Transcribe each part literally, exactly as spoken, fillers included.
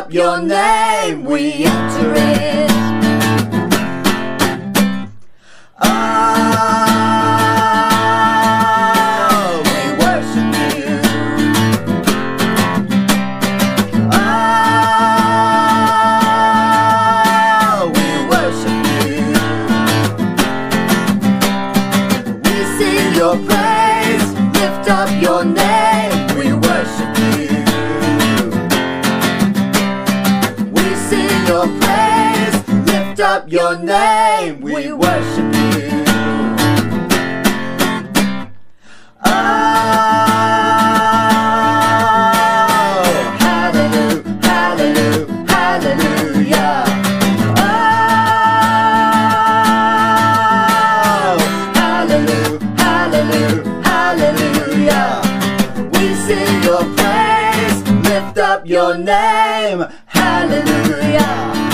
up your name, we enter it. Oh, we worship you. Oh, we worship you. We sing your praise, lift up your name, we worship you. Your praise, lift up your name, we worship you. Oh, hallelujah, hallelujah, hallelujah. Oh, hallelujah, hallelujah, hallelujah. We sing your praise, lift up your name, hallelujah.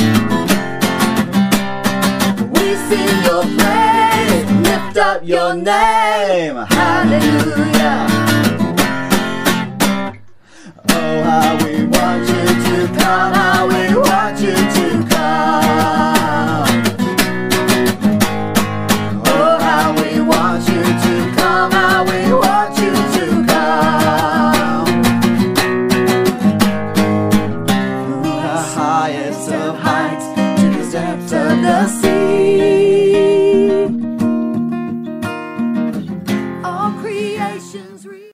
We sing your praise, lift up your name, hallelujah. Oh, how we want you to come, how we want you to come. Oh, how we want you to come, how we want you to come. From the highest of heights to the depths of the sea.